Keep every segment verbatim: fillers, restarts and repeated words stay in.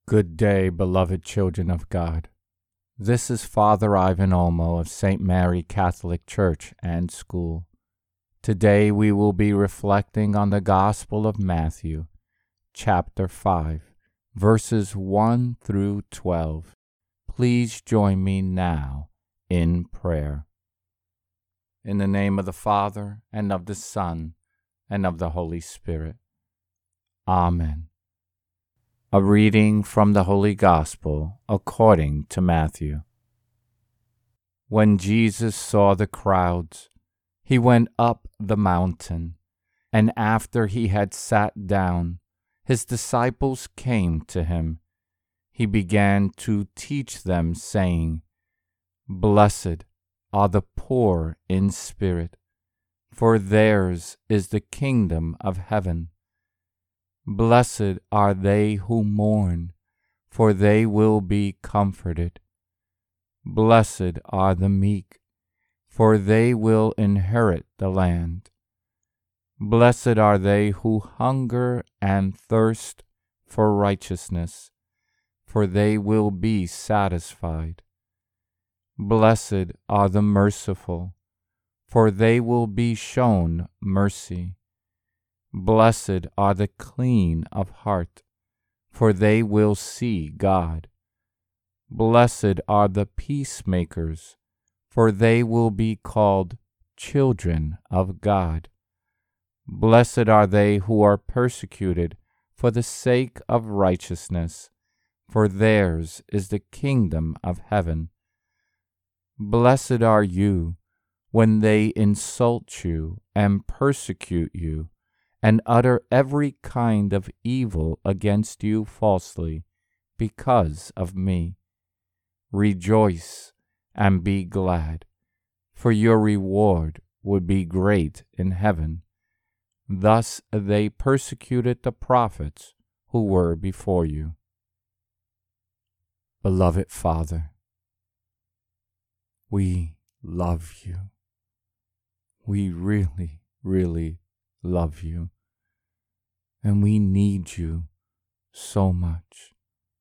Good day, beloved children of God. This is Father Ivan Olmo of Saint Mary Catholic Church and School. Today we will be reflecting on the Gospel of Matthew, chapter five, verses one through twelve. Please join me now in prayer. In the name of the Father, and of the Son, and of the Holy Spirit. Amen. A reading from the Holy Gospel according to Matthew. When Jesus saw the crowds, he went up the mountain, and after he had sat down, his disciples came to him. He began to teach them, saying, "Blessed are the poor in spirit, for theirs is the kingdom of heaven. Blessed are they who mourn, for they will be comforted. Blessed are the meek, for they will inherit the land. Blessed are they who hunger and thirst for righteousness, for they will be satisfied. Blessed are the merciful, for they will be shown mercy. Blessed are the clean of heart, for they will see God. Blessed are the peacemakers, for they will be called children of God. Blessed are they who are persecuted for the sake of righteousness, for theirs is the kingdom of heaven. Blessed are you when they insult you and persecute you, and utter every kind of evil against you falsely, because of me. Rejoice and be glad, for your reward would be great in heaven. Thus they persecuted the prophets who were before you." Beloved Father, we love you. We really, really love you, and we need you so much.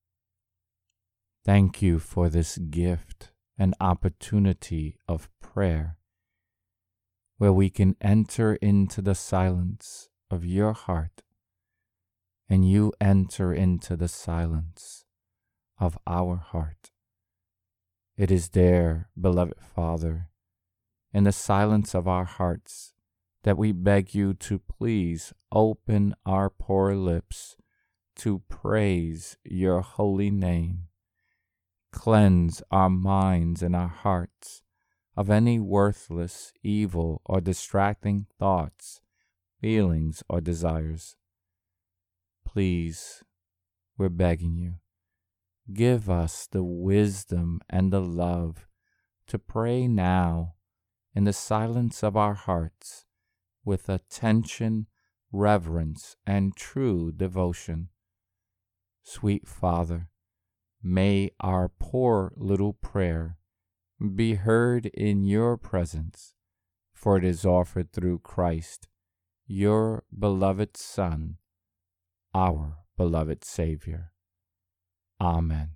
Thank you for this gift and opportunity of prayer, where we can enter into the silence of your heart, and you enter into the silence of our heart. It is there, beloved Father, in the silence of our hearts, that we beg you to please open our poor lips to praise your holy name. Cleanse our minds and our hearts of any worthless, evil, or distracting thoughts, feelings, or desires. Please, we're begging you, give us the wisdom and the love to pray now in the silence of our hearts, with attention, reverence, and true devotion. Sweet Father, may our poor little prayer be heard in your presence, for it is offered through Christ, your beloved Son, our beloved Savior. Amen.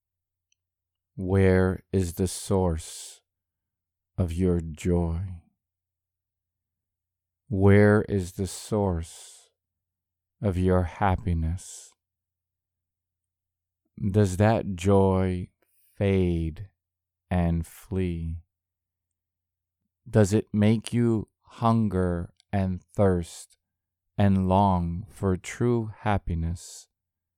Where is the source of your joy? Where is the source of your happiness? Does that joy fade and flee? Does it make you hunger and thirst and long for true happiness?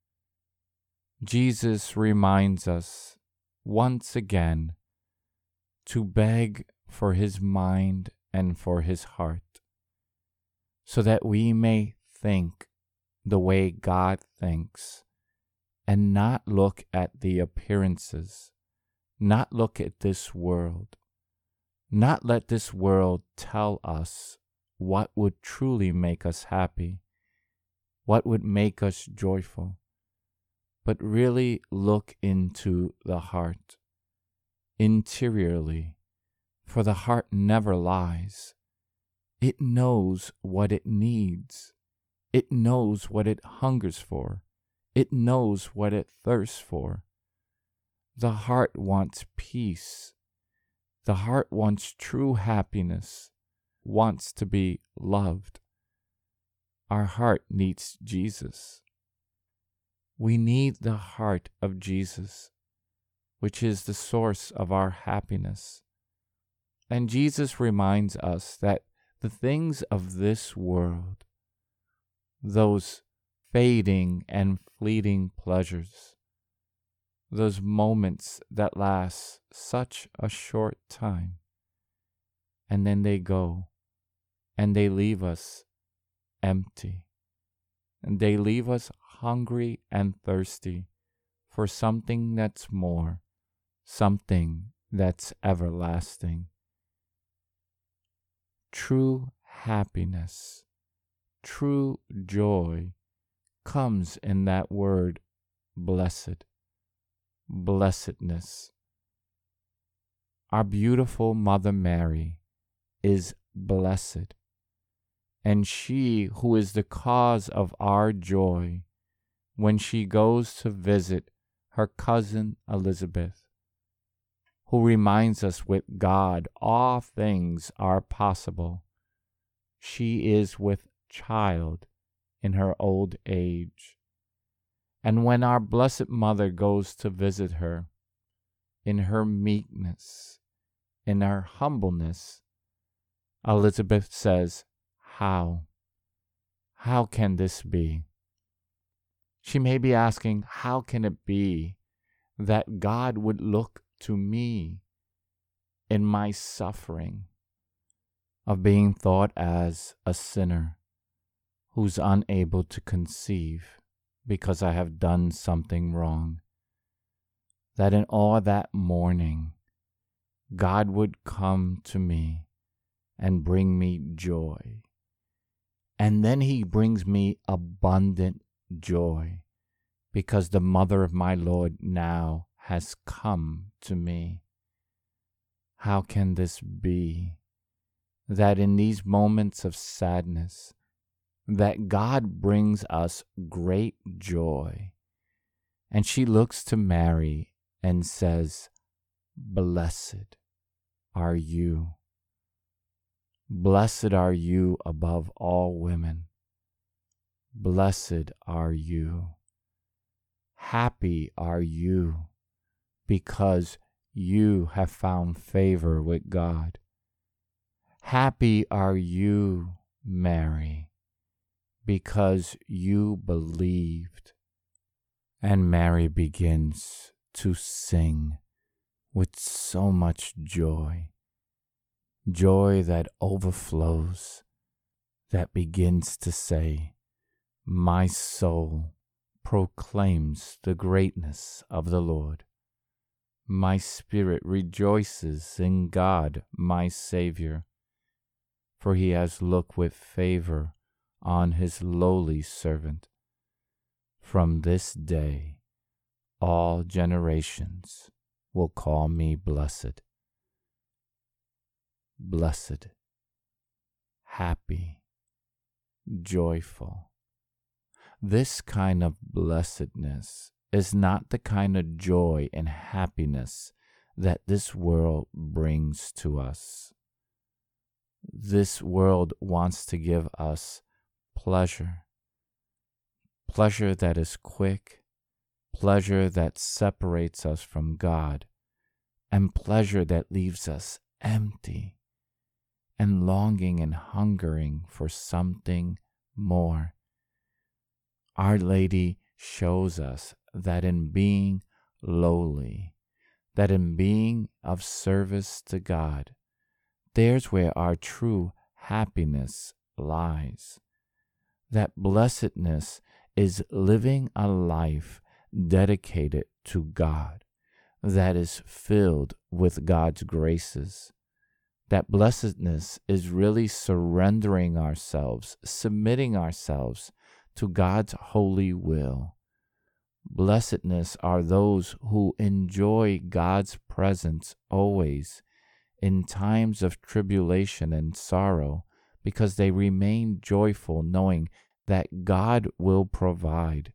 Jesus reminds us once again to beg for his mind and for his heart, so that we may think the way God thinks, and not look at the appearances, not look at this world, not let this world tell us what would truly make us happy, what would make us joyful, but really look into the heart, interiorly, for the heart never lies. It knows what it needs. It knows what it hungers for. It knows what it thirsts for. The heart wants peace. The heart wants true happiness, wants to be loved. Our heart needs Jesus. We need the heart of Jesus, which is the source of our happiness. And Jesus reminds us that the things of this world, those fading and fleeting pleasures, those moments that last such a short time, and then they go, and they leave us empty, and they leave us hungry and thirsty for something that's more, something that's everlasting. True happiness, true joy comes in that word, blessed, blessedness. Our beautiful Mother Mary is blessed, and she who is the cause of our joy when she goes to visit her cousin Elizabeth, who reminds us with God all things are possible. She is with child in her old age. And when our Blessed Mother goes to visit her, in her meekness, in her humbleness, Elizabeth says, How? How can this be? She may be asking, how can it be that God would look to me in my suffering of being thought as a sinner who's unable to conceive because I have done something wrong? That in all that mourning, God would come to me and bring me joy. And then he brings me abundant joy because the mother of my Lord now has come to me. How can this be that in these moments of sadness, that God brings us great joy? And she looks to Mary and says, Blessed are you. Blessed are you above all women. Blessed are you. Happy are you because you have found favor with God. Happy are you, Mary, because you believed. And Mary begins to sing with so much joy, joy that overflows, that begins to say, My soul proclaims the greatness of the Lord. My spirit rejoices in God, my Savior, for he has looked with favor on his lowly servant. From this day, all generations will call me blessed. Blessed, happy, joyful. This kind of blessedness is not the kind of joy and happiness that this world brings to us. This world wants to give us pleasure, pleasure that is quick, pleasure that separates us from God, and pleasure that leaves us empty and longing and hungering for something more. Our Lady shows us that in being lowly, that in being of service to God, there's where our true happiness lies. That blessedness is living a life dedicated to God, that is filled with God's graces. That blessedness is really surrendering ourselves, submitting ourselves to God's holy will. Blessedness are those who enjoy God's presence always in times of tribulation and sorrow, because they remain joyful knowing that God will provide,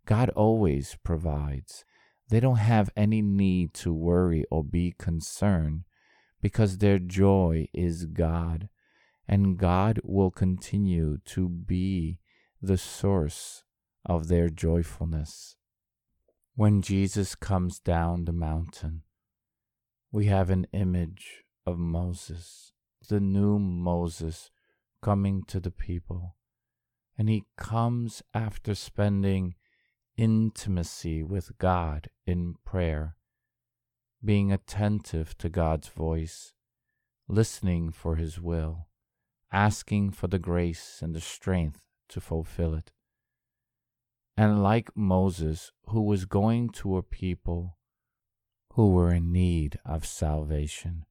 God always provides. They don't have any need to worry or be concerned because their joy is God, and God will continue to be the source of their joyfulness. When Jesus comes down the mountain, we have an image of Moses, the new Moses coming to the people. And he comes after spending intimacy with God in prayer, being attentive to God's voice, listening for his will, asking for the grace and the strength to fulfill it. And like Moses, who was going to a people who were in need of salvation,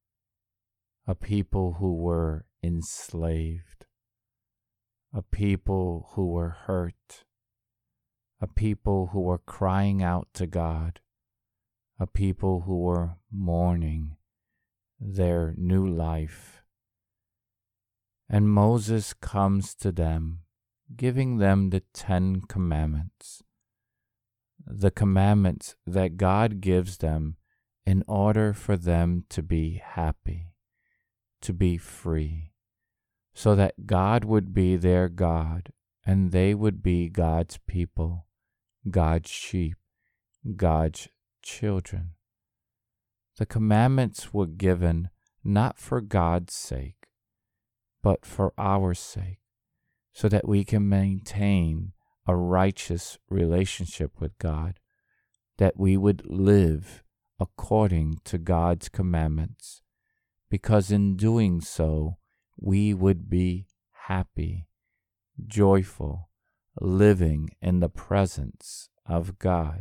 a people who were enslaved, a people who were hurt, a people who were crying out to God, a people who were mourning their new life. And Moses comes to them, giving them the Ten Commandments, the commandments that God gives them in order for them to be happy, to be free, so that God would be their God and they would be God's people, God's sheep, God's children. The commandments were given not for God's sake, but for our sake, so that we can maintain a righteous relationship with God, that we would live according to God's commandments, because in doing so, we would be happy, joyful, living in the presence of God.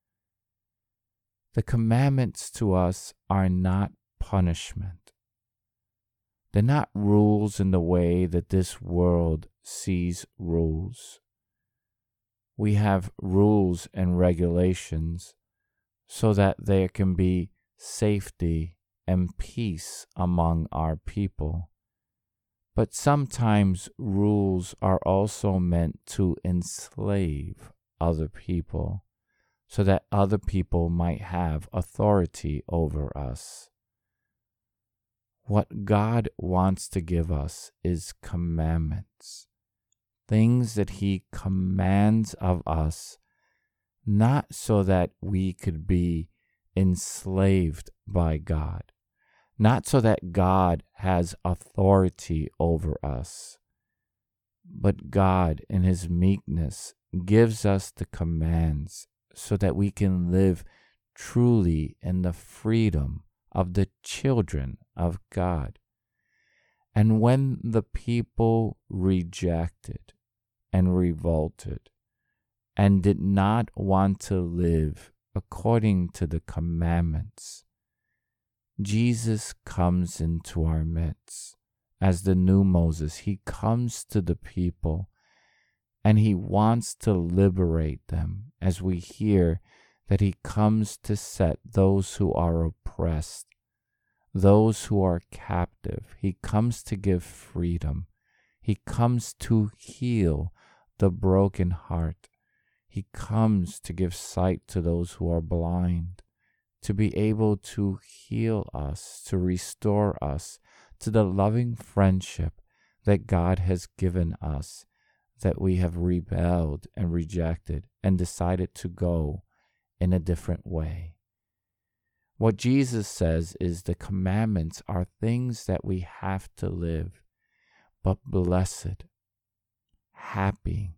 The commandments to us are not punishment. They're not rules in the way that this world sees rules. We have rules and regulations so that there can be safety and peace among our people. But sometimes rules are also meant to enslave other people so that other people might have authority over us. What God wants to give us is commandments, things that he commands of us, not so that we could be enslaved by God, not so that God has authority over us, but God in his meekness gives us the commands so that we can live truly in the freedom of the children of God. And when the people rejected and revolted and did not want to live according to the commandments, Jesus comes into our midst as the new Moses. He comes to the people and he wants to liberate them, as we hear that he comes to set those who are oppressed, those who are captive. He comes to give freedom. He comes to heal the broken heart. He comes to give sight to those who are blind, to be able to heal us, to restore us to the loving friendship that God has given us, that we have rebelled and rejected and decided to go in a different way. What Jesus says is the commandments are things that we have to live, but blessed, happy,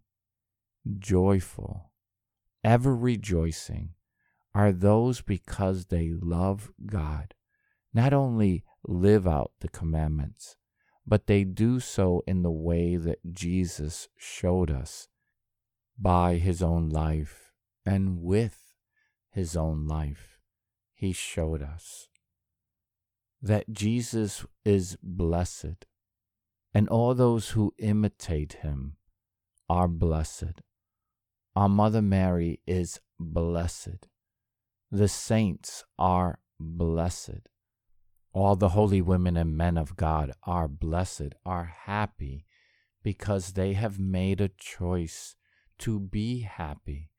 joyful, ever rejoicing are those because they love God, not only live out the commandments, but they do so in the way that Jesus showed us by his own life, and with his own life he showed us that Jesus is blessed, and all those who imitate him are blessed. Our Mother Mary is blessed. The saints are blessed. All the holy women and men of God are blessed, are happy, because they have made a choice to be happy,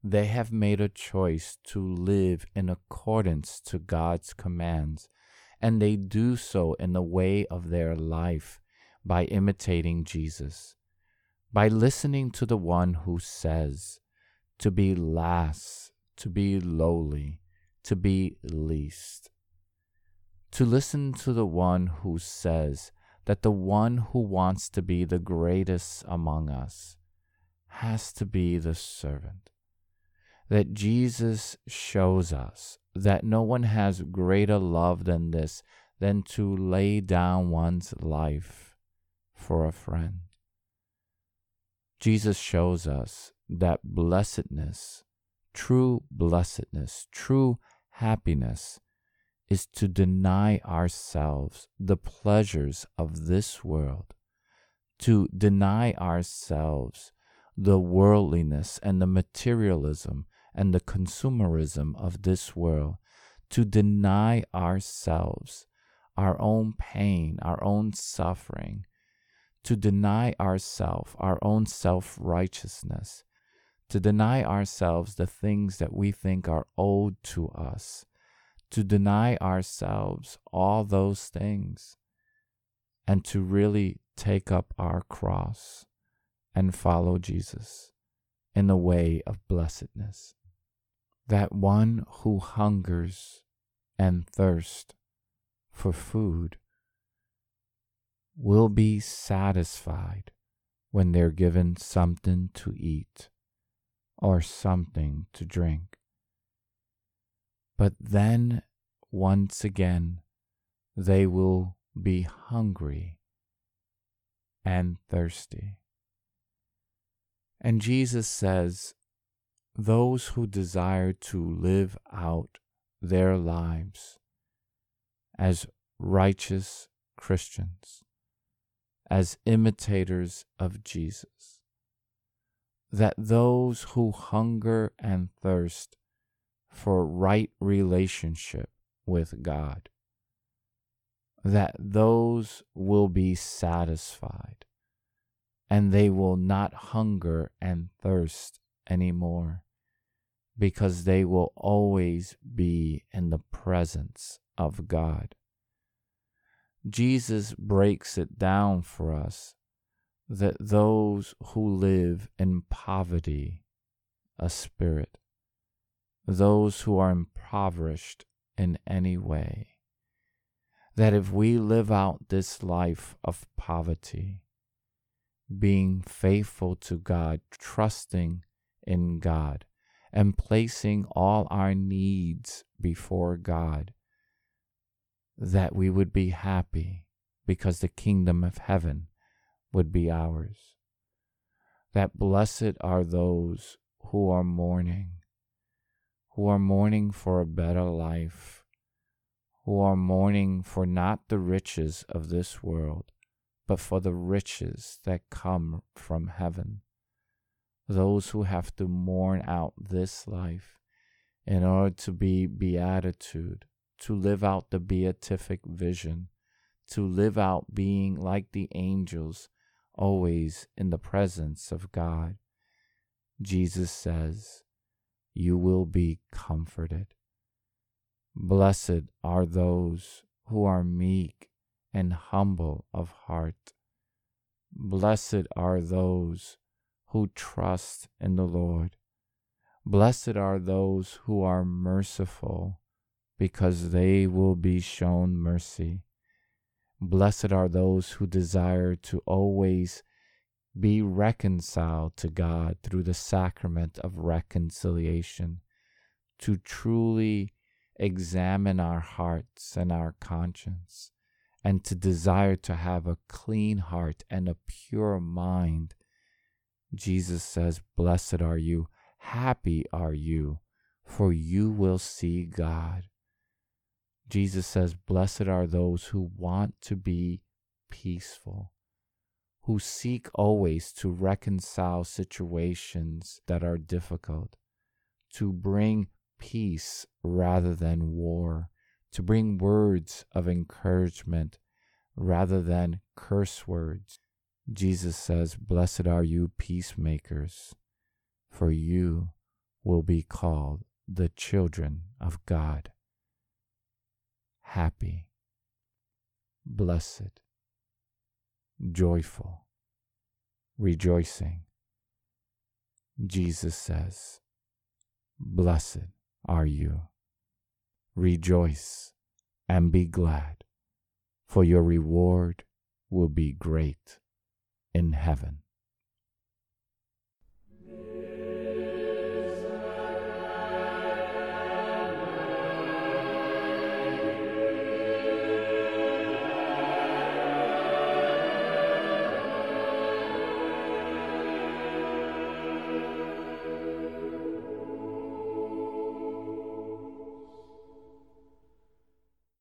They have made a choice to live in accordance to God's commands, and they do so in the way of their life by imitating Jesus, by listening to the one who says to be last, to be lowly, to be least. To listen to the one who says that the one who wants to be the greatest among us has to be the servant. That Jesus shows us that no one has greater love than this, than to lay down one's life for a friend. Jesus shows us that blessedness, true blessedness, true happiness, is to deny ourselves the pleasures of this world, to deny ourselves the worldliness and the materialism and the consumerism of this world, to deny ourselves our own pain, our own suffering, to deny ourselves our own self-righteousness, to deny ourselves the things that we think are owed to us, to deny ourselves all those things, and to really take up our cross and follow Jesus in the way of blessedness. That one who hungers and thirsts for food will be satisfied when they're given something to eat or something to drink. But then, once again, they will be hungry and thirsty. And Jesus says, those who desire to live out their lives as righteous Christians, as imitators of Jesus, that those who hunger and thirst for right relationship with God, that those will be satisfied, and they will not hunger and thirst anymore, because they will always be in the presence of God. Jesus breaks it down for us that those who live in poverty of spirit, those who are impoverished in any way, that if we live out this life of poverty, being faithful to God, trusting in God, and placing all our needs before God, that we would be happy because the kingdom of heaven would be ours. That blessed are those who are mourning, who are mourning for a better life, who are mourning for not the riches of this world, but for the riches that come from heaven. Those who have to mourn out this life in order to be beatitude, to live out the beatific vision, to live out being like the angels, always in the presence of God. Jesus says, you will be comforted. Blessed are those who are meek and humble of heart. Blessed are those who trust in the Lord. Blessed are those who are merciful, because they will be shown mercy. Blessed are those who desire to always be reconciled to God through the sacrament of reconciliation, to truly examine our hearts and our conscience, and to desire to have a clean heart and a pure mind. Jesus says, blessed are you, happy are you, for you will see God. Jesus says, blessed are those who want to be peaceful, who seek always to reconcile situations that are difficult, to bring peace rather than war, to bring words of encouragement rather than curse words. Jesus says, blessed are you peacemakers, for you will be called the children of God. Happy, blessed, joyful, rejoicing. Jesus says, "Blessed are you. Rejoice and be glad, for your reward will be great in heaven."